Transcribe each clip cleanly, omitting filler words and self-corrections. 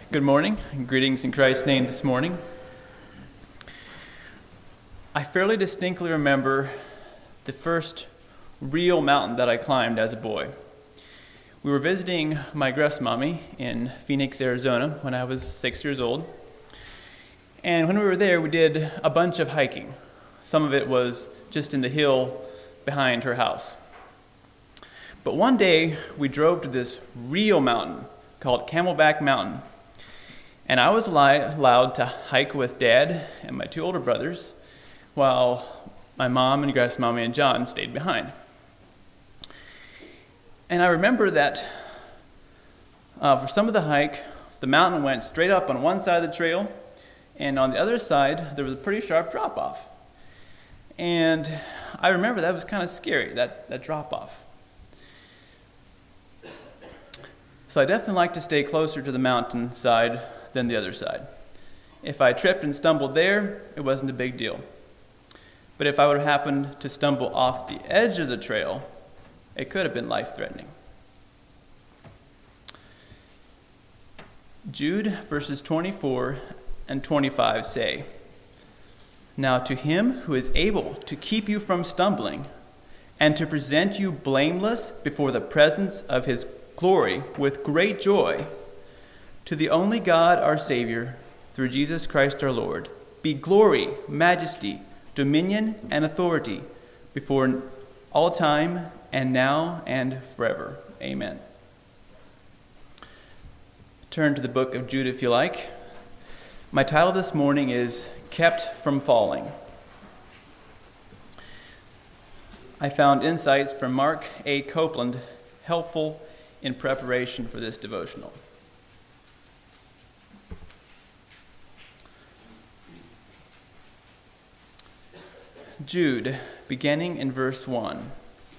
Good morning, and greetings in Christ's name this morning. I fairly distinctly remember the first real mountain that I climbed as a boy. We were visiting my grandmommy in Phoenix, Arizona when I was 6 years old. And when we were there, we did a bunch of hiking. Some of it was just in the hill behind her house. But one day, we drove to this real mountain called Camelback Mountain. And I was allowed to hike with Dad and my two older brothers, while my mom and grandmommy and John stayed behind. And I remember that for some of the hike, the mountain went straight up on one side of the trail, and on the other side, there was a pretty sharp drop-off. And I remember that was kind of scary, that drop-off. So I definitely like to stay closer to the mountain side than the other side. If I tripped and stumbled there, it wasn't a big deal. But if I would have happened to stumble off the edge of the trail, it could have been life-threatening. Jude verses 24 and 25 say, "Now to him who is able to keep you from stumbling and to present you blameless before the presence of his glory with great joy, to the only God our Savior, through Jesus Christ our Lord, be glory, majesty, dominion, and authority before all time and now and forever. Amen." Turn to the book of Jude if you like. My title this morning is Kept from Falling. I found insights from Mark A. Copeland helpful in preparation for this devotional. Jude, beginning in verse 1.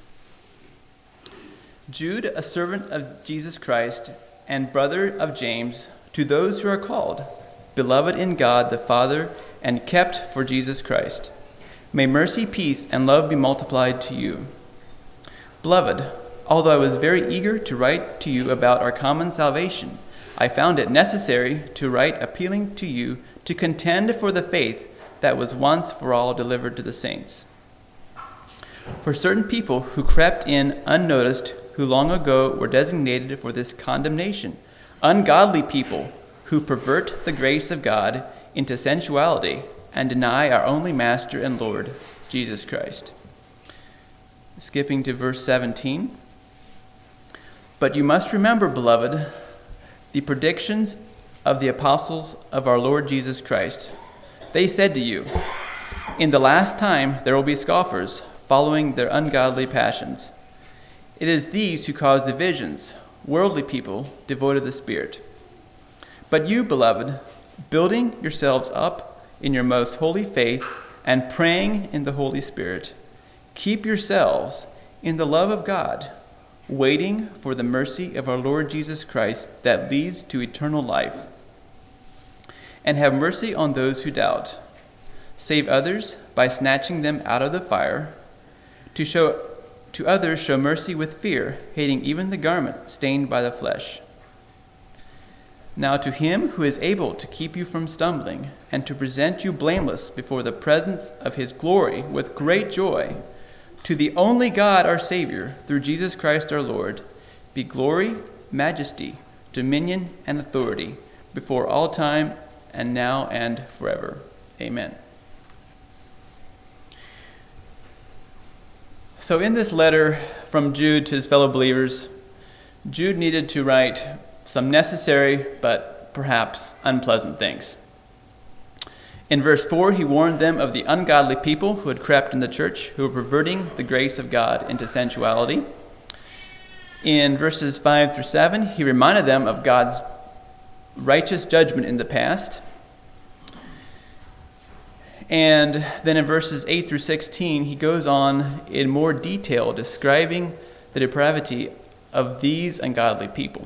Jude, a servant of Jesus Christ and brother of James, to those who are called, beloved in God the Father, and kept for Jesus Christ. May mercy, peace, and love be multiplied to you. Beloved, although I was very eager to write to you about our common salvation, I found it necessary to write appealing to you to contend for the faith that was once for all delivered to the saints. For certain people who crept in unnoticed, who long ago were designated for this condemnation, ungodly people who pervert the grace of God into sensuality and deny our only Master and Lord, Jesus Christ. Skipping to verse 17. But you must remember, beloved, the predictions of the apostles of our Lord Jesus Christ. They said to you, in the last time there will be scoffers, following their ungodly passions. It is these who cause divisions, worldly people devoid of the Spirit. But you, beloved, building yourselves up in your most holy faith and praying in the Holy Spirit, keep yourselves in the love of God, waiting for the mercy of our Lord Jesus Christ that leads to eternal life. And have mercy on those who doubt. Save others by snatching them out of the fire. To others show mercy with fear, hating even the garment stained by the flesh. Now to him who is able to keep you from stumbling and to present you blameless before the presence of his glory with great joy, to the only God our Savior, through Jesus Christ our Lord, be glory, majesty, dominion, and authority before all time and now and forever. Amen. So in this letter from Jude to his fellow believers, Jude needed to write some necessary but perhaps unpleasant things. In verse 4, he warned them of the ungodly people who had crept in the church, who were perverting the grace of God into sensuality. In verses 5 through 7, he reminded them of God's righteous judgment in the past. And then in verses 8 through 16, he goes on in more detail describing the depravity of these ungodly people.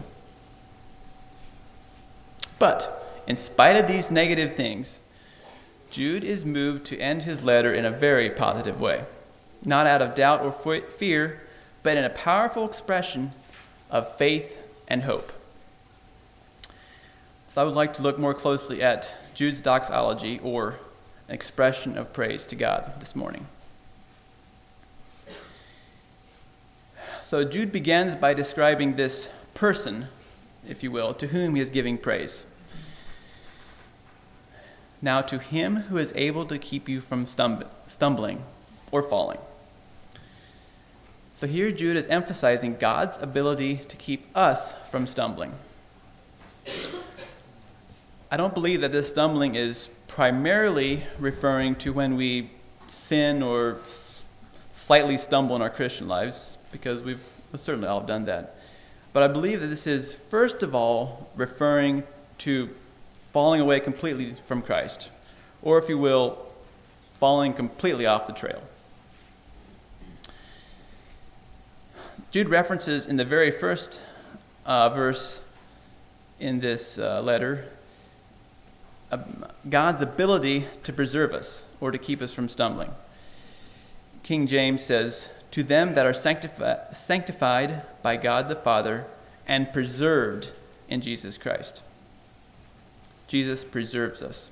But in spite of these negative things, Jude is moved to end his letter in a very positive way, not out of doubt or fear, but in a powerful expression of faith and hope. So I would like to look more closely at Jude's doxology, or an expression of praise to God, this morning. So Jude begins by describing this person, if you will, to whom he is giving praise. Now to him who is able to keep you from stumbling or falling. So here Jude is emphasizing God's ability to keep us from stumbling. I don't believe that this stumbling is primarily referring to when we sin or slightly stumble in our Christian lives, because we've certainly all done that. But I believe that this is, first of all, referring to falling away completely from Christ, or if you will, falling completely off the trail. Jude references in the very first verse in this letter God's ability to preserve us or to keep us from stumbling. King James says, "To them that are sanctified by God the Father and preserved in Jesus Christ." Jesus preserves us.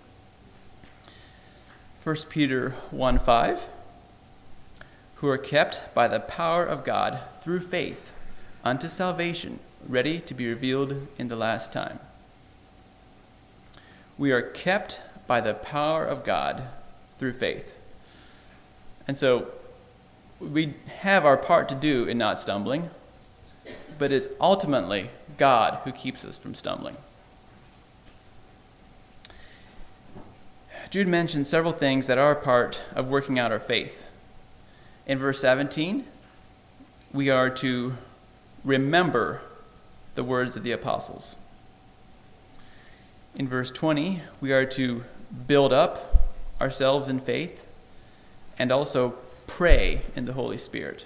1 Peter 1:5, "Who are kept by the power of God through faith unto salvation, ready to be revealed in the last time." We are kept by the power of God through faith. And so we have our part to do in not stumbling, but it's ultimately God who keeps us from stumbling. Jude mentions several things that are a part of working out our faith. In verse 17, we are to remember the words of the apostles. In verse 20, we are to build up ourselves in faith and also pray in the Holy Spirit.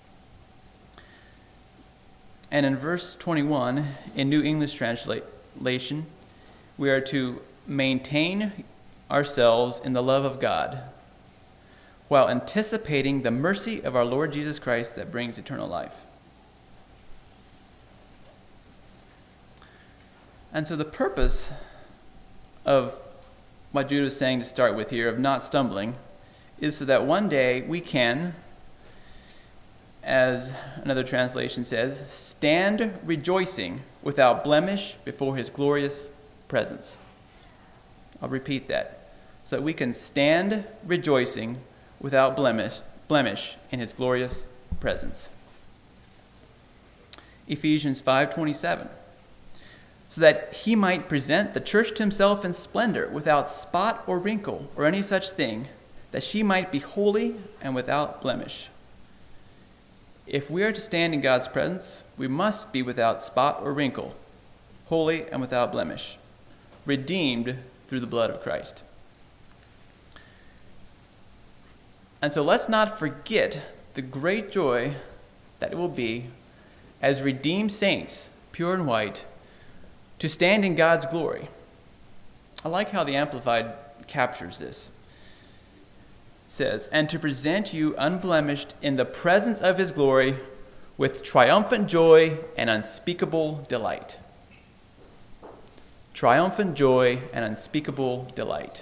And in verse 21, in New English Translation, we are to maintain ourselves in the love of God while anticipating the mercy of our Lord Jesus Christ that brings eternal life. And so the purpose of what Jude is saying to start with here, of not stumbling, is so that one day we can, as another translation says, stand rejoicing without blemish before his glorious presence. I'll repeat that. So that we can stand rejoicing without blemish in his glorious presence. Ephesians 5:27. So that he might present the church to himself in splendor, without spot or wrinkle or any such thing, that she might be holy and without blemish. If we are to stand in God's presence, we must be without spot or wrinkle, holy and without blemish, redeemed through the blood of Christ. And so let's not forget the great joy that it will be as redeemed saints, pure and white, to stand in God's glory. I like how the Amplified captures this. It says, "And to present you unblemished in the presence of his glory with triumphant joy and unspeakable delight." Triumphant joy and unspeakable delight.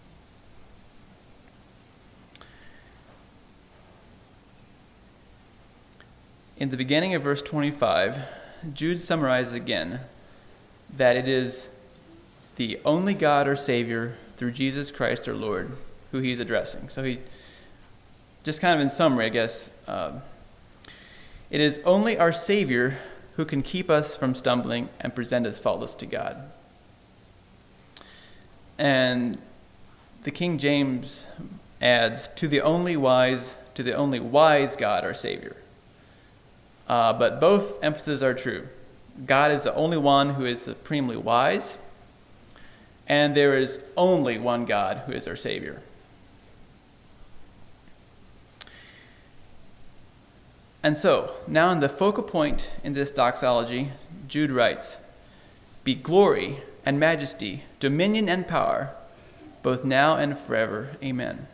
In the beginning of verse 25, Jude summarizes again that it is the only God or Savior through Jesus Christ our Lord who he's addressing. So he, just kind of in summary, I guess, it is only our Savior who can keep us from stumbling and present us faultless to God. And the King James adds, to the only wise God our Savior. But both emphases are true. God is the only one who is supremely wise, and there is only one God who is our Savior. And so, now in the focal point in this doxology, Jude writes, "Be glory and majesty, dominion and power, both now and forever. Amen."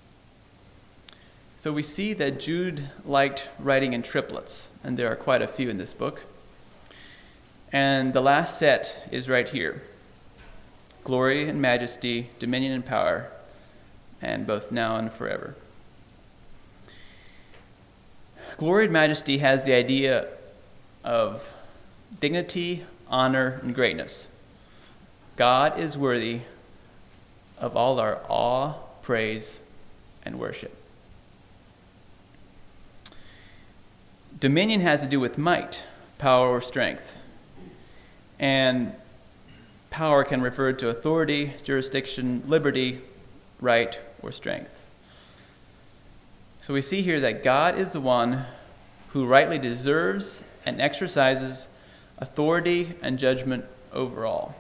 So we see that Jude liked writing in triplets, and there are quite a few in this book. And the last set is right here. glory and majesty, dominion and power, and both now and forever. Glory and majesty has the idea of dignity, honor, and greatness. God is worthy of all our awe, praise, and worship. Dominion has to do with might, power, or strength. And power can refer to authority, jurisdiction, liberty, right, or strength. So we see here that God is the one who rightly deserves and exercises authority and judgment over all.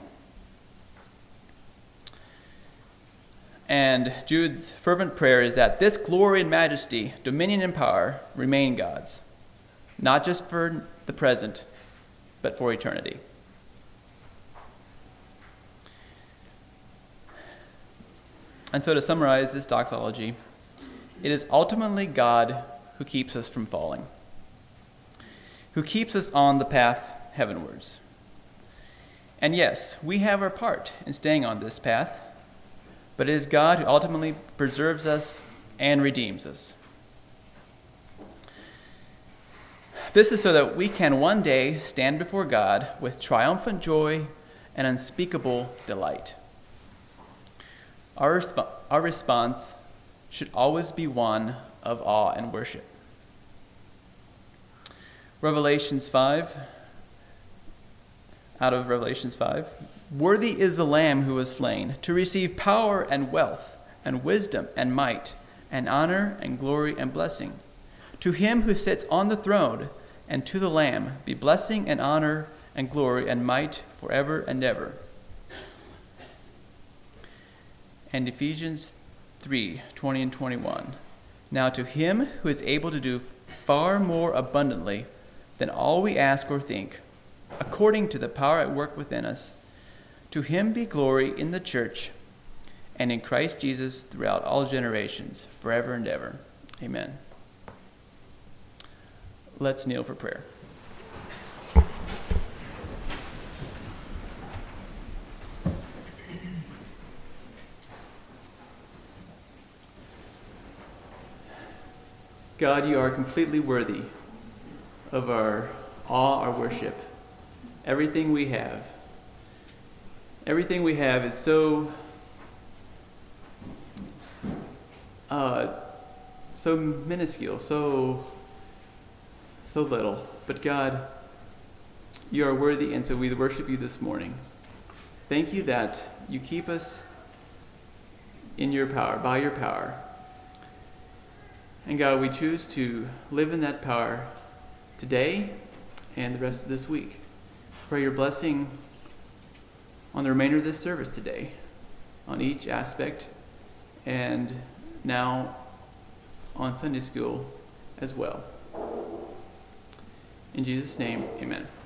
And Jude's fervent prayer is that this glory and majesty, dominion and power remain God's, not just for the present, but for eternity. And so to summarize this doxology, it is ultimately God who keeps us from falling, who keeps us on the path heavenwards. And yes, we have our part in staying on this path, but it is God who ultimately preserves us and redeems us. This is so that we can one day stand before God with triumphant joy and unspeakable delight. Our response should always be one of awe and worship. Out of Revelations 5, worthy is the Lamb who was slain to receive power and wealth and wisdom and might and honor and glory and blessing. To him who sits on the throne and to the Lamb be blessing and honor and glory and might forever and ever. And Ephesians 3:20 and 21. Now to him who is able to do far more abundantly than all we ask or think, according to the power at work within us, to him be glory in the church and in Christ Jesus throughout all generations, forever and ever. Amen. Let's kneel for prayer. God, you are completely worthy of our awe, our worship. Everything we have is so minuscule, so little. But God, you are worthy, and so we worship you this morning. Thank you that you keep us in your power, by your power. And God, we choose to live in that power today and the rest of this week. Pray your blessing on the remainder of this service today, on each aspect, and now on Sunday school as well. In Jesus' name, amen.